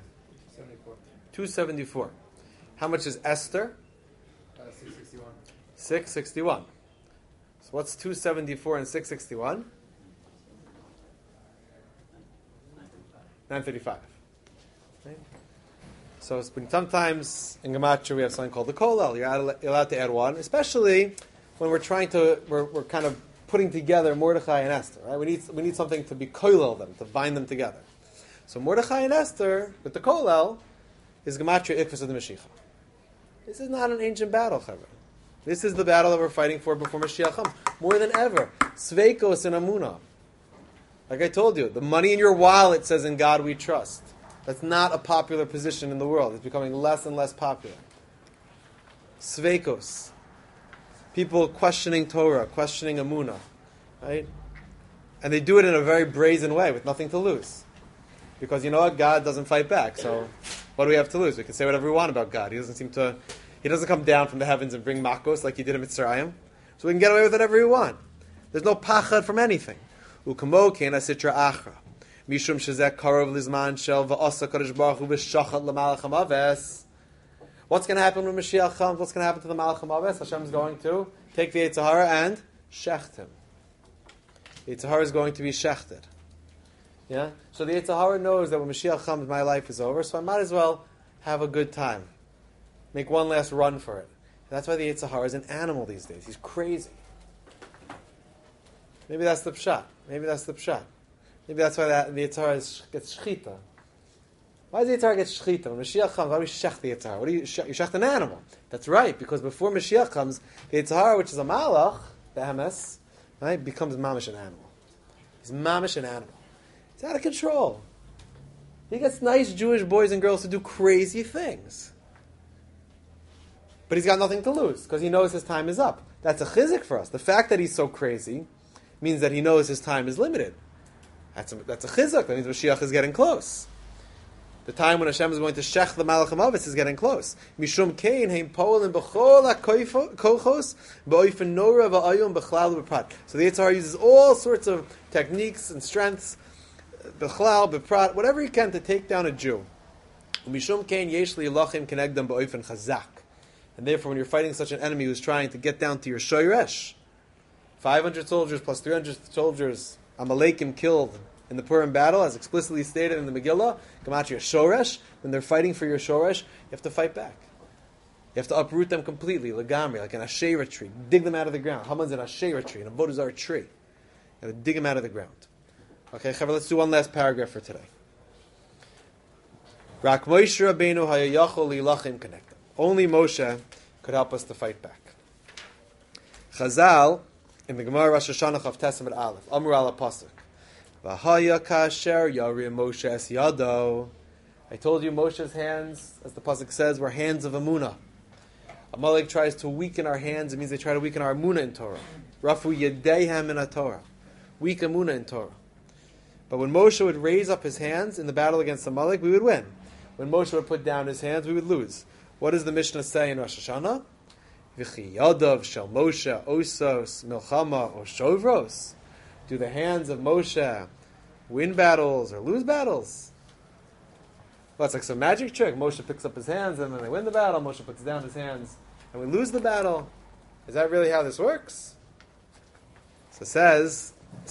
274. How much is Esther? 661. 661. So what's 274 and 661? 935. Right? So sometimes in Gematria we have something called the Kolel. You're allowed to add one, especially when we're kind of putting together Mordechai and Esther. Right? We need something to be Kolel them, to bind them together. So Mordechai and Esther with the Kolel is Gematria Ikvus of the Mashiach. This is not an ancient battle, Chavra. This is the battle that we're fighting for before Mashiach comes. More than ever. Sveikos and Amunah. Like I told you, the money in your wallet says, in God we trust. That's not a popular position in the world. It's becoming less and less popular. Sveikos. People questioning Torah, questioning Amunah. Right? And they do it in a very brazen way with nothing to lose. Because you know what? God doesn't fight back. So what do we have to lose? We can say whatever we want about God. He doesn't come down from the heavens and bring makos like he did in Mitzrayim. So we can get away with whatever we want. There's no pachad from anything. Ukamo kena sitra achra. Mishum shezek karov lizman shel va'asa kadosh baruch hu b'shachat l'malach hamaves. What's going to happen when Mashiach comes? What's going to happen to the malach hamaves? Hashem is going to take the Yetzer Hara and shecht him. The Yetzer Hara is going to be shechted. Yeah? So the Yetzer Hara knows that when Mashiach comes, my life is over, so I might as well have a good time. Make one last run for it. And that's why the Yetzer Hara is an animal these days. He's crazy. Maybe that's the pshat. Maybe that's why the Yetzer Hara gets shchita. Why does the Yetzer Hara get shchita? When Mashiach comes, why do we shech the Yetzer Hara? You shech an animal. That's right, because before Mashiach comes, the Yetzer Hara, which is a malach, the Hamas, right, becomes mamish an animal. He's mamish an animal. He's out of control. He gets nice Jewish boys and girls to do crazy things. But he's got nothing to lose, because he knows his time is up. That's a chizik for us. The fact that he's so crazy means that he knows his time is limited. That's a chizuk. That means Mashiach is getting close. The time when Hashem is going to shech the Malach HaMavis is getting close. Mishum kein heim po'elim b'chol ha'kochos ba'oifen nora va'ayom b'chlal b'prat. So the Yetzer Hara uses all sorts of techniques and strengths, b'chlal, b'prat, whatever he can to take down a Jew. Mishum kein yesh li'ilachim kenegdam ba'oifen chazak. And therefore, when you're fighting such an enemy who's trying to get down to your shoyresh, 500 soldiers plus 300 soldiers, Amalekim killed in the Purim battle, as explicitly stated in the Megillah, Gematria Shoresh, when they're fighting for your Shoresh, you have to fight back. You have to uproot them completely, Lagamri, like an Asherah tree. Dig them out of the ground. Haman's an Asherah tree, an Avodah Zarah tree. You got to dig them out of the ground. Okay, Chaver, let's do one last paragraph for today. Rak Moshe Rabbeinu hayayachol lilachim connected. Only Moshe could help us to fight back. Chazal, in the Gemara Rosh Hashanah Chav Testament Aleph, Amar ala Pasuk, V'haya kasher yarim Moshe es yado. I told you Moshe's hands, as the Pasuk says, were hands of Amunah. Amalek tries to weaken our hands. It means they try to weaken our Amunah in Torah. Rafu yedeihem in a Torah. Weak Amunah in Torah. But when Moshe would raise up his hands in the battle against Amalek, we would win. When Moshe would put down his hands, we would lose. What does the Mishnah say in Rosh Hashanah? V'chi yadav shel Moshe osos milchama or shovros. Do the hands of Moshe win battles or lose battles? Well, it's like some magic trick. Moshe picks up his hands and then they win the battle. Moshe puts down his hands and we lose the battle. Is that really how this works? So says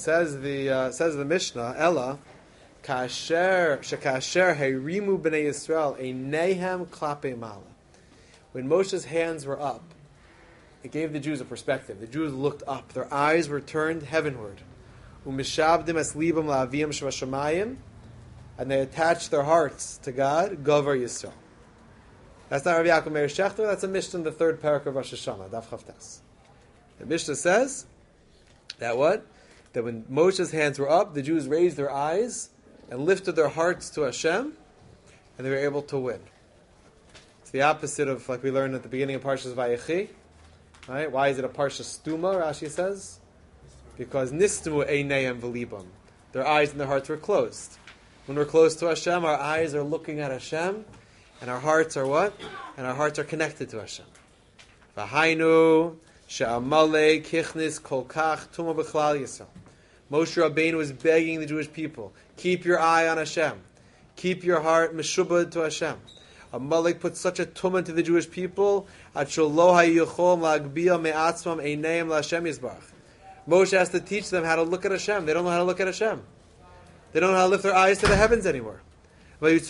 the Mishnah, Ella, kasher heirimu b'nei Yisrael einehem klape mala. When Moshe's hands were up, it gave the Jews a perspective. The Jews looked up. Their eyes were turned heavenward. Umishavdim es libam la'aviyam shvashamayim. And they attached their hearts to God, Gover Yisrael. That's not Rabbi Yaakov Meir Shechter, that's a Mishnah in the third parak of Rosh Hashanah, Daf Chavtes. The Mishnah says that what? That when Moshe's hands were up, the Jews raised their eyes and lifted their hearts to Hashem, and they were able to win. It's the opposite of, like we learned at the beginning of Parshas Vayechi. Right? Why is it a Parsha Stuma, Rashi says? Because Nistmu Einayim V'libam. Their eyes and their hearts were closed. When we're close to Hashem, our eyes are looking at Hashem, and our hearts are what? And our hearts are connected to Hashem. V'hainu she'amalei kichnis kol kach tuma b'chlal Yisrael. Moshe Rabbeinu was begging the Jewish people, keep your eye on Hashem. Keep your heart meshubad to Hashem. Amalek put such a tumah into the Jewish people, at shelo hayichom la'agbiya me'atzmam eineim la'Hashem yisbarach. Moshe has to teach them how to look at Hashem. They don't know how to look at Hashem. They don't know how to lift their eyes to the heavens anymore. They need a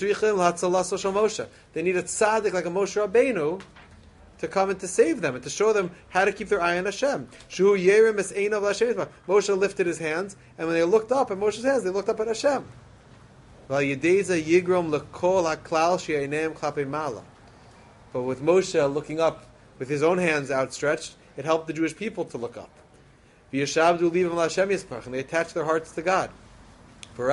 tzaddik like a Moshe Rabbeinu to come and to save them and to show them how to keep their eye on Hashem. Moshe lifted his hands, and when they looked up at Moshe's hands, they looked up at Hashem. But with Moshe looking up with his own hands outstretched, it helped the Jewish people to look up. And they attached their hearts to God. And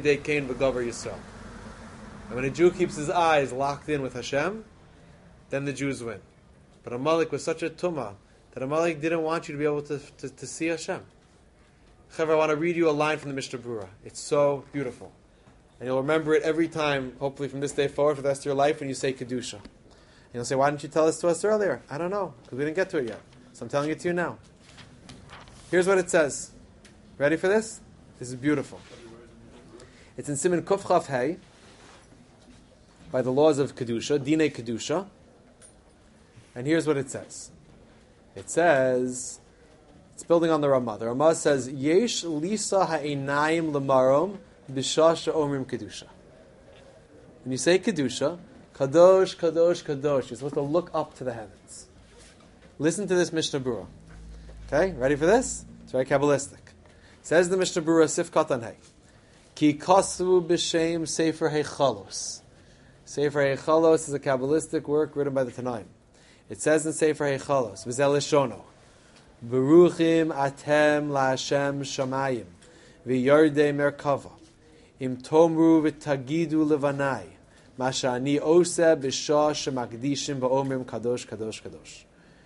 when a Jew keeps his eyes locked in with Hashem, then the Jews win. But Amalek was such a tumah that Amalek didn't want you to be able to see Hashem. Chaver, I want to read you a line from the Mishnah Berurah. It's so beautiful. And you'll remember it every time, hopefully from this day forward for the rest of your life, when you say Kedusha. And you'll say, why didn't you tell this to us earlier? I don't know, because we didn't get to it yet. So I'm telling it to you now. Here's what it says. Ready for this? This is beautiful. It's in Siman Kuf Chaf Hey, by the laws of Kedusha, Dinei Kedusha. And here's what it says. It says, it's building on the Ramah. The Ramah says, Yesh lisa ha'einayim lamarom b'shah she'omrim Kedusha. When you say Kedusha, Kadosh, Kadosh, Kadosh, you're supposed to look up to the heavens. Listen to this Mishnah Berurah. Okay, ready for this? It's very Kabbalistic. Says the Mishnah Berurah, Sif Katan Hey. Ki kasvu b'shem Sefer Heichalos. Sefer Heichalos is a Kabbalistic work written by the Tanaim. It says in Sefer Heichalos, V'zel Lishono, Baruchim atem la'Hashem shamayim, v'yardei merkava, im tomru v'tagidu levanai, mashani oseh b'shah shemakdishim ba'omrim kadosh, kadosh, kadosh.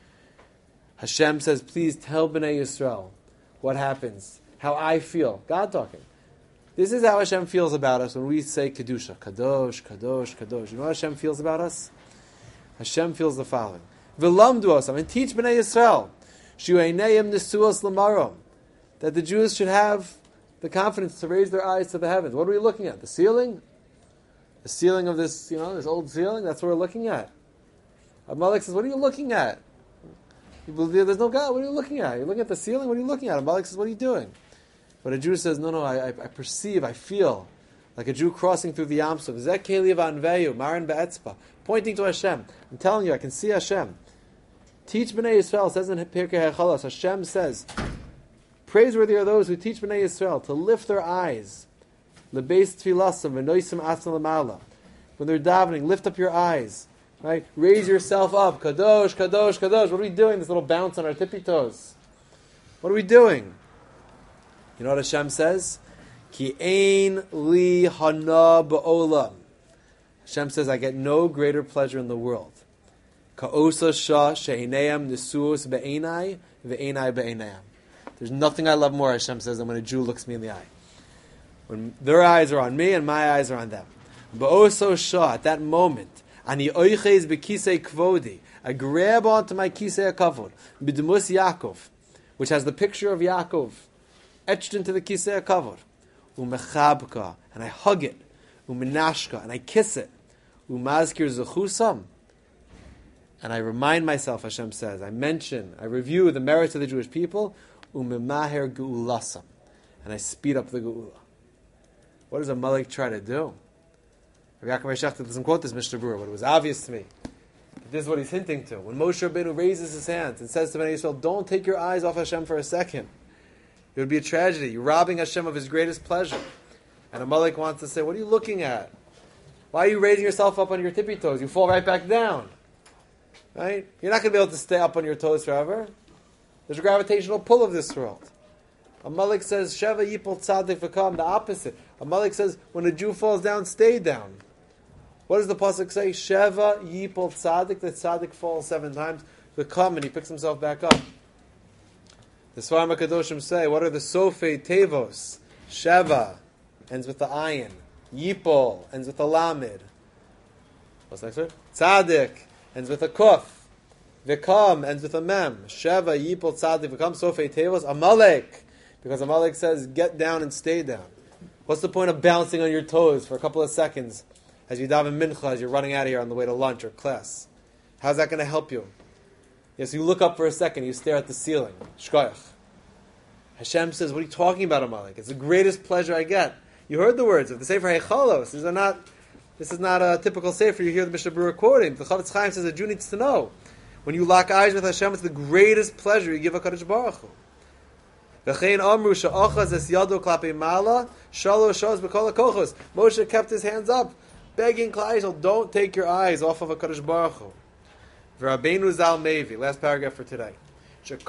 Hashem says, please tell Bnei Yisrael what happens, how I feel. God talking. This is how Hashem feels about us when we say Kedusha. Kadosh, Kadosh, Kadosh. You know how Hashem feels about us? Hashem feels the following. V'lamdu osam, and teach Bnei Yisrael. Shu'einayim nesuos lamarom. That the Jews should have the confidence to raise their eyes to the heavens. What are we looking at? The ceiling? The ceiling of this, this old ceiling? That's what we're looking at. Amalek says, what are you looking at? You believe there's no God. What are you looking at? You're looking at the ceiling? What are you looking at? Amalek says, what are you doing? But a Jew says, no, I perceive, I feel, like a Jew crossing through the Yam Suf. Zek Keli Vanveyu, Maran Be'etzpa, pointing to Hashem. I'm telling you, I can see Hashem. Teach Bnei Yisrael, says in Pirkei HaChalos, Hashem says, Praiseworthy are those who teach Bnei Yisrael to lift their eyes. Lebeis tfilasam v'noisim atzon l'mala. When they're davening, lift up your eyes. Right? Raise yourself up. Kadosh, kadosh, kadosh. What are we doing? This little bounce on our tippy toes. What are we doing? You know what Hashem says? Ki ein li hana ba'olam. Hashem says, I get no greater pleasure in the world. Ka'osa shah she'inayam nisuos be'enai ve'enai be'enayam. There's nothing I love more, Hashem says, than when a Jew looks me in the eye. When their eyes are on me and my eyes are on them. Ba'osa shah, at that moment, ani oiches be'kisei kvodi, I grab onto my kisei kavod, b'demus Yaakov, which has the picture of Yaakov etched into the kisei kavod, umechabka, and I hug it, umenashka, and I kiss it, umazkir zechusam, and I remind myself, Hashem says, I review the merits of the Jewish people, umemaher geulasam, and I speed up the geula. What does a Malik try to do? Rabbi Yaakov Shechter doesn't quote this Mishnah Berurah, but it was obvious to me. This is what he's hinting to. When Moshe Rabbeinu raises his hands and says to Bnei Yisrael, don't take your eyes off Hashem for a second. It would be a tragedy. You're robbing Hashem of His greatest pleasure. And a Malik wants to say, what are you looking at? Why are you raising yourself up on your tippy toes? You fall right back down. Right? You're not going to be able to stay up on your toes forever. There's a gravitational pull of this world. A Malik says, Sheva yipol tzadik v'kam, the opposite. A Malik says, when a Jew falls down, stay down. What does the pasuk say? Sheva yipol tzadik, the tzadik falls 7 times, v'kam, and he picks himself back up. The Sfarim HaKadoshim say, what are the sofei tevos? Sheva ends with the ayin. Yipol ends with the lamed. What's the next word? Tzadik ends with a kuf. V'kam ends with a mem. Sheva yipol tzadik v'kam sofei tevos. Amalek. Because Amalek says, get down and stay down. What's the point of bouncing on your toes for a couple of seconds as you daven mincha, as you're running out of here on the way to lunch or class? How's that going to help you? Yes, you look up for a second, you stare at the ceiling. Shkoyach. Hashem says, what are you talking about, Amalek? It's the greatest pleasure I get. You heard the words of the Sefer Heichalos. This is not a typical Sefer. You hear the Mishnah Berurah quoting. The Chavetz Chaim says a Jew needs to know. When you lock eyes with Hashem, it's the greatest pleasure you give HaKadosh Baruch Hu. Moshe kept his hands up, begging Klal Yisrael, don't take your eyes off of HaKadosh Baruch Hu. V'Rabbeinu Zal Mevi, last paragraph for today. Says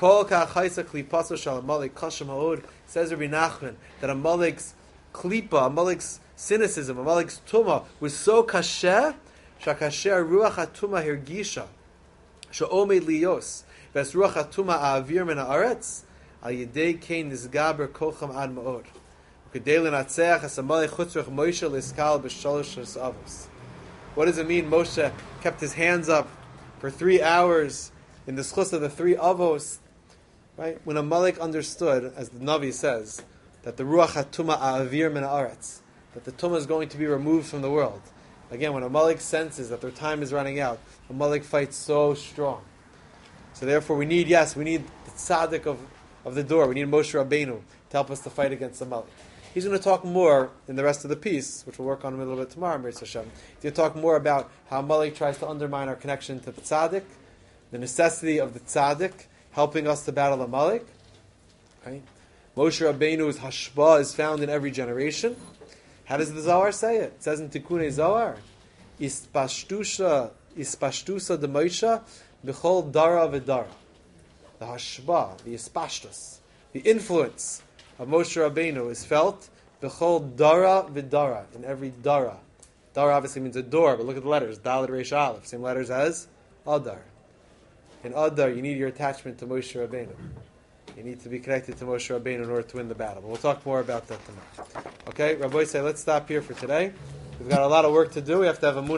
Rabbi Nachman that Amalek's klipa, Amalek's cynicism, Amalek's tumah was so kasher, shakasher ruach hatuma hirgisha, she'omed liyos, ves ruach hatuma a'avir min haaretz, al yedei kein nizgaber kocham ad ma'od. U'kedei l'natzeach as Amalek chutzrach Moshe l'iskal b'shalosh avos. What does it mean Moshe kept his hands up for 3 hours in the schus of the 3 avos? Right? When Amalek understood, as the Navi says, that the ruach hatuma a'avir min haaretz, that the tumah is going to be removed from the world. Again, when Amalek senses that their time is running out, Amalek fights so strong. So therefore we need the tzaddik of the door. We need Moshe Rabbeinu to help us to fight against Amalek. He's going to talk more in the rest of the piece, which we'll work on a little bit tomorrow, Mir Hashem. He's going to talk more about how Amalek tries to undermine our connection to the tzaddik, the necessity of the tzaddik helping us to battle Amalek. Right? Moshe Rabbeinu's hashba is found in every generation. How does the Zohar say it? It says in Tikkunei Zohar, Ispashtusa de Moshe b'chol dara v'dara. The hashba, the ispashtus, the influence of Moshe Rabbeinu is felt b'chol dara v'dara, in every dara. Dara obviously means a door, but look at the letters. Daled Reish Aleph, same letters as Adar. In Adar, you need your attachment to Moshe Rabbeinu. You need to be connected to Moshe Rabbeinu in order to win the battle. But we'll talk more about that tomorrow. Okay, Rabbi say, let's stop here for today. We've got a lot of work to do. We have to have a